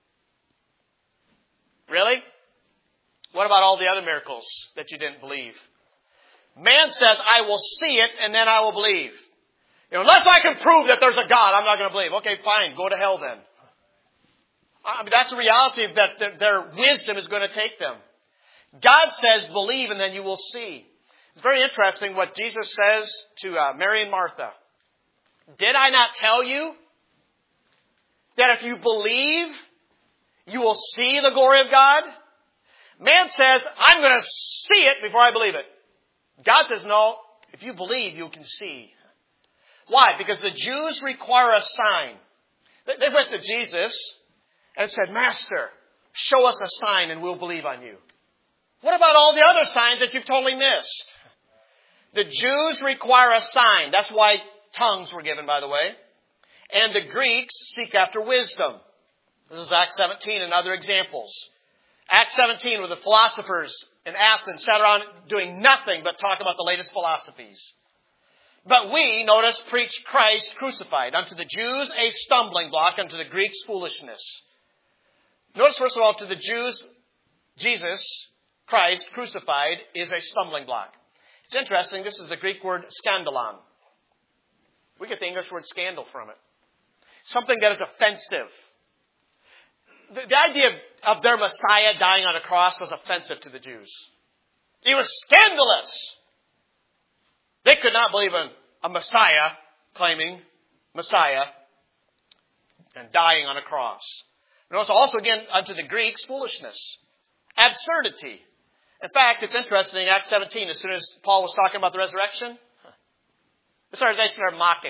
Really? What about all the other miracles that you didn't believe? Man says, I will see it and then I will believe. You know, unless I can prove that there's a God, I'm not going to believe. Okay, fine, go to hell then. I mean, that's the reality that their, their wisdom is going to take them. God says, believe and then you will see. It's very interesting what Jesus says to uh, Mary and Martha. Did I not tell you that if you believe, you will see the glory of God? Man says, I'm going to see it before I believe it. God says, no, if you believe, you can see. Why? Because the Jews require a sign. They went to Jesus and said, Master, show us a sign and we'll believe on you. What about all the other signs that you've totally missed? The Jews require a sign. That's why tongues were given, by the way. And the Greeks seek after wisdom. This is Acts seventeen and other examples. Acts seventeen, where the philosophers in Athens sat around doing nothing but talk about the latest philosophies. But we, notice, preach Christ crucified. Unto the Jews a stumbling block, unto the Greeks foolishness. Notice, first of all, to the Jews, Jesus, Christ, crucified, is a stumbling block. It's interesting, this is the Greek word scandalon. We get the English word scandal from it. Something that is offensive. The, the idea of, of their Messiah dying on a cross was offensive to the Jews. It was scandalous. They could not believe in a Messiah claiming Messiah and dying on a cross. Notice also again unto the Greeks foolishness, absurdity. In fact, it's interesting in Acts seventeen, as soon as Paul was talking about the resurrection, they started, they started mocking.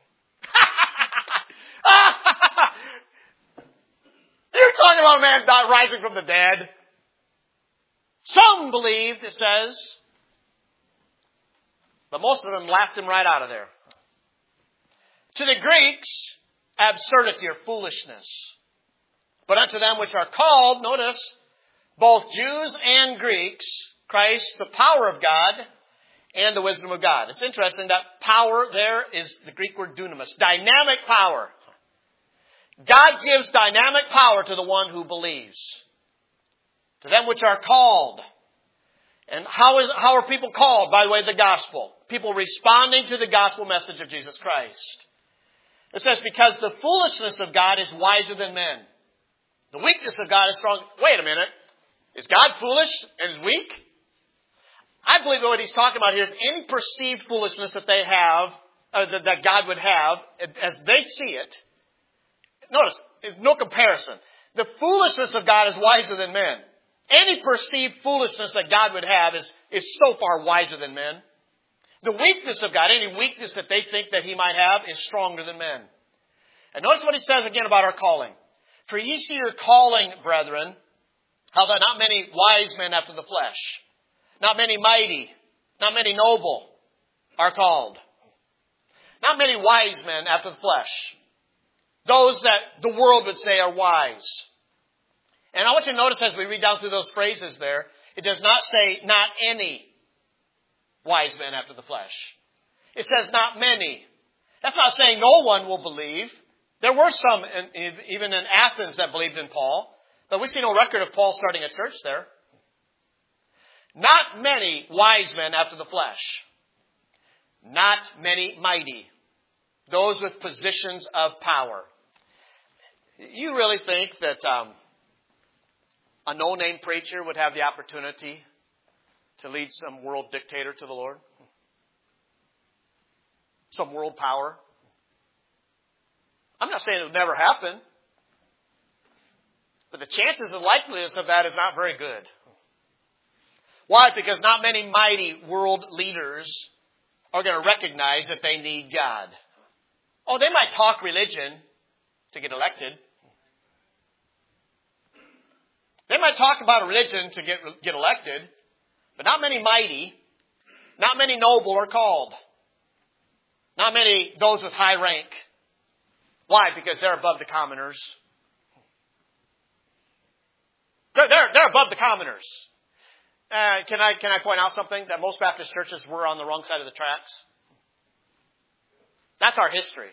You're talking about a man rising from the dead. Some believed, it says, but most of them laughed him right out of there. To the Greeks, absurdity or foolishness. But unto them which are called, notice, both Jews and Greeks, Christ, the power of God, and the wisdom of God. It's interesting that power there is the Greek word dunamis, dynamic power. God gives dynamic power to the one who believes. To them which are called. And how is how are people called? By the way of the gospel. People responding to the gospel message of Jesus Christ. It says, because the foolishness of God is wiser than men. The weakness of God is strong. Wait a minute. Is God foolish and weak? I believe that what he's talking about here is any perceived foolishness that they have, uh, that, that God would have, as they see it. Notice, there's no comparison. The foolishness of God is wiser than men. Any perceived foolishness that God would have is, is so far wiser than men. The weakness of God, any weakness that they think that he might have, is stronger than men. And notice what he says again about our calling. For ye see your calling, brethren, how that not many wise men after the flesh, not many mighty, not many noble are called. Not many wise men after the flesh. Those that the world would say are wise. And I want you to notice as we read down through those phrases there, it does not say not any wise men after the flesh. It says not many. That's not saying no one will believe. There were some, in, even in Athens, that believed in Paul. But we see no record of Paul starting a church there. Not many wise men after the flesh. Not many mighty. Those with positions of power. You really think that um, a no-name preacher would have the opportunity to lead some world dictator to the Lord? Some world power? I'm not saying it would never happen. But the chances and likeliness of that is not very good. Why? Because not many mighty world leaders are going to recognize that they need God. Oh, they might talk religion to get elected. They might talk about religion to get, get elected. But not many mighty, not many noble are called. Not many those with high rank. Why? Because they're above the commoners. They're, they're, they're above the commoners. Uh, can I can I point out something? That most Baptist churches were on the wrong side of the tracks. That's our history.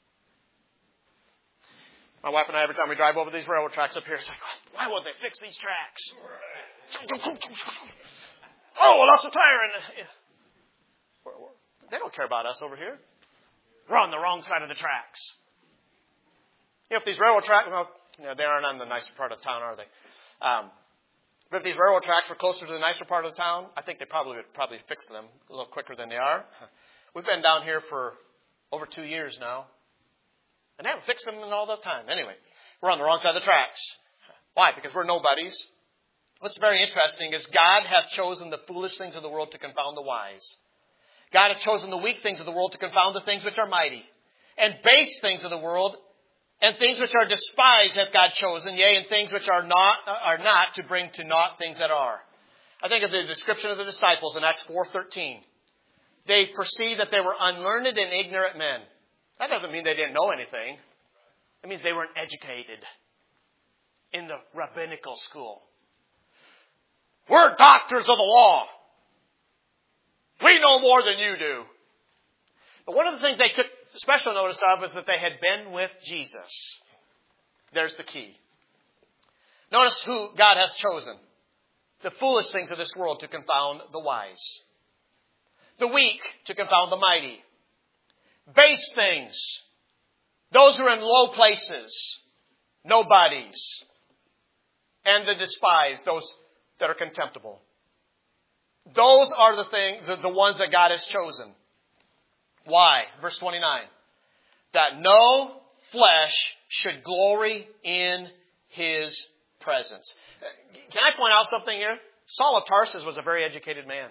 My wife and I, every time we drive over these railroad tracks up here, it's like, why won't they fix these tracks? Oh, well, lost a tire. And they don't care about us over here. We're on the wrong side of the tracks. You know, if these railroad tracks, well, you know, they aren't on the nicer part of town, are they? Um, but if these railroad tracks were closer to the nicer part of the town, I think they probably would probably fix them a little quicker than they are. We've been down here for over two years now, and they haven't fixed them in all that time. Anyway, we're on the wrong side of the tracks. Why? Because we're nobodies. What's very interesting is God hath chosen the foolish things of the world to confound the wise. God hath chosen the weak things of the world to confound the things which are mighty. And base things of the world and things which are despised hath God chosen, yea, and things which are not are not to bring to naught things that are. I think of the description of the disciples in Acts four thirteen. They perceived that they were unlearned and ignorant men. That doesn't mean they didn't know anything. It means they weren't educated in the rabbinical school. We're doctors of the law. We know more than you do. But one of the things they took special notice of is that they had been with Jesus. There's the key. Notice who God has chosen. The foolish things of this world to confound the wise. The weak to confound the mighty. Base things. Those who are in low places. Nobodies. And the despised. Those that are contemptible. Those are the things, the, the ones that God has chosen. Why? Verse twenty-nine. That no flesh should glory in his presence. Can I point out something here? Saul of Tarsus was a very educated man.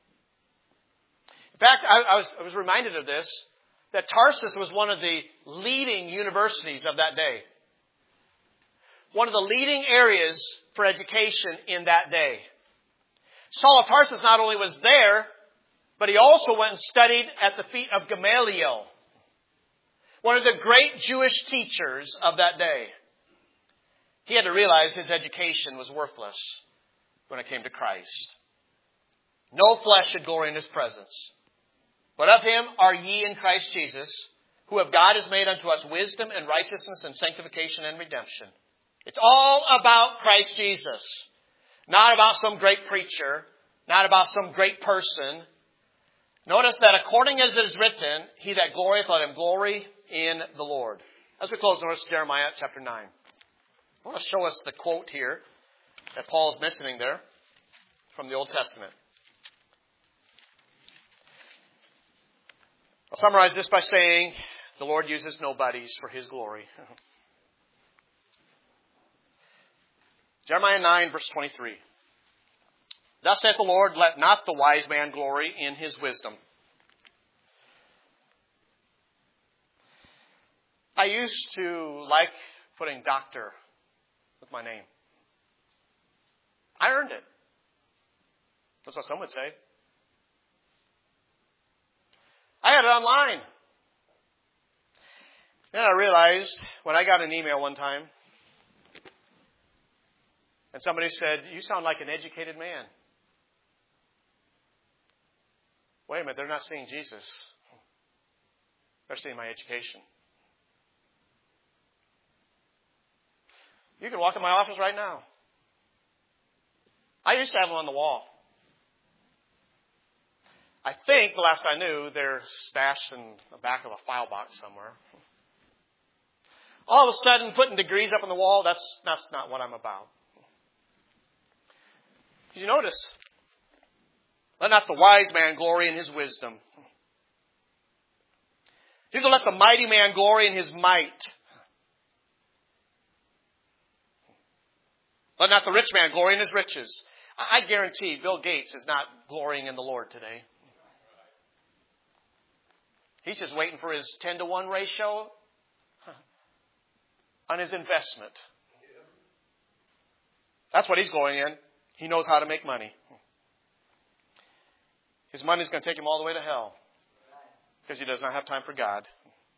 In fact, I, I, was, I was reminded of this, that Tarsus was one of the leading universities of that day. One of the leading areas for education in that day. Saul of Tarsus not only was there, but he also went and studied at the feet of Gamaliel, one of the great Jewish teachers of that day. He had to realize his education was worthless when it came to Christ. No flesh should glory in his presence. But of him are ye in Christ Jesus, who of God is made unto us wisdom and righteousness and sanctification and redemption. It's all about Christ Jesus. Not about some great preacher. not about some great person. Notice that according as it is written, he that glorieth, let him glory in the Lord. As we close, notice Jeremiah chapter nine. I want to show us the quote here that Paul is mentioning there from the Old Testament. I'll summarize this by saying the Lord uses nobodies for His glory. Jeremiah nine, verse twenty-three. Thus saith the Lord, let not the wise man glory in his wisdom. I used to like putting doctor with my name. I earned it. That's what some would say. I had it online. Then I realized when I got an email one time, and somebody said, you sound like an educated man. Wait a minute, they're not seeing Jesus. They're seeing my education. You can walk in my office right now. I used to have them on the wall. I think, the last I knew, they're stashed in the back of a file box somewhere. All of a sudden, putting degrees up on the wall, that's, that's not what I'm about. Did you notice? Let not the wise man glory in his wisdom. Neither let the mighty man glory in his might. Let not the rich man glory in his riches. I guarantee Bill Gates is not glorying in the Lord today. He's just waiting for his ten to one ratio on his investment. That's what he's going in. He knows how to make money. His money is going to take him all the way to hell because he does not have time for God.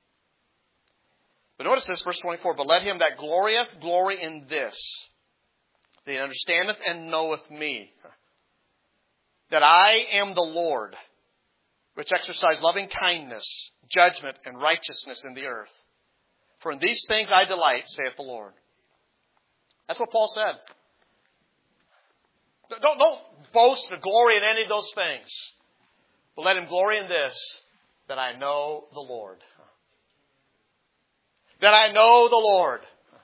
But notice this, verse twenty-four. But let him that glorieth glory in this, that he understandeth and knoweth me, that I am the Lord, which exercise loving kindness, judgment, and righteousness in the earth. For in these things I delight, saith the Lord. That's what Paul said. Don't, don't boast or glory in any of those things. But let him glory in this, that I know the Lord. That I know the Lord.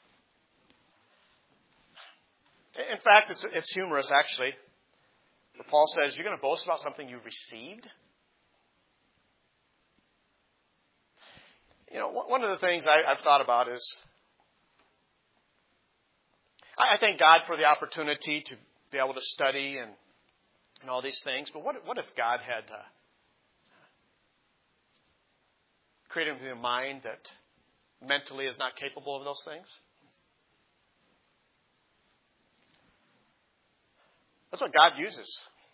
In fact, it's, it's humorous, actually. Where Paul says, you're going to boast about something you've received? You know, one of the things I, I've thought about is, I, I thank God for the opportunity to be able to study and, and all these things. But what, what if God had uh, created a mind that mentally is not capable of those things? That's what God uses.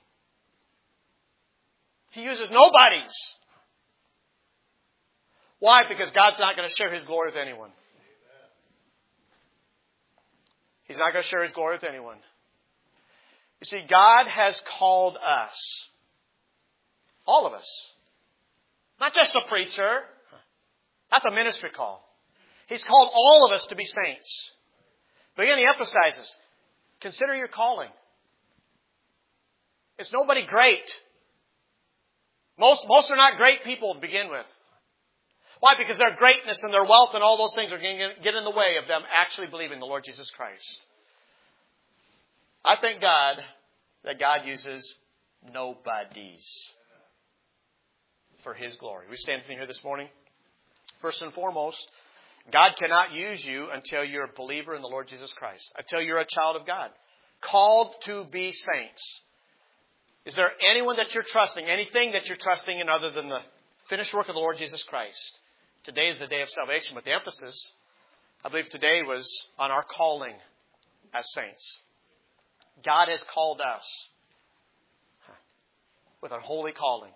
He uses nobodies. Why? Because God's not going to share His glory with anyone. He's not going to share His glory with anyone. You see, God has called us. All of us. Not just a preacher. That's a ministry call. He's called all of us to be saints. But again, He emphasizes, consider your calling. It's nobody great. Most, most are not great people to begin with. Why? Because their greatness and their wealth and all those things are going to get in the way of them actually believing the Lord Jesus Christ. I thank God that God uses nobodies for His glory. We stand here this morning. First and foremost, God cannot use you until you're a believer in the Lord Jesus Christ. Until you're a child of God. Called to be saints. Is there anyone that you're trusting, anything that you're trusting in other than the finished work of the Lord Jesus Christ? Today is the day of salvation, but the emphasis, I believe today, was on our calling as saints. God has called us with a holy calling.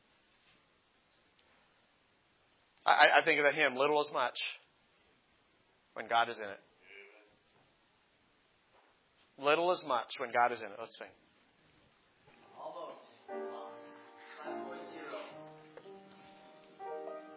I, I think of that hymn, little as much, when God is in it. Little as much when God is in it. Let's sing.